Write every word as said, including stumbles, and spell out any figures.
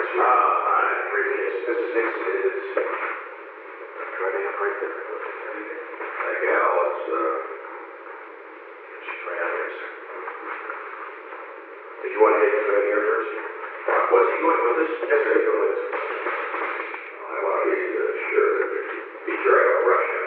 Uh, uh, previous, Missus Nixon is trying to break it. That gal is, uh, she's right out here, sir. Did you want to get him in here first? Was he going with us? Yes, sir, he's going with us. I want to be uh, sure that, be sure I don't rush him.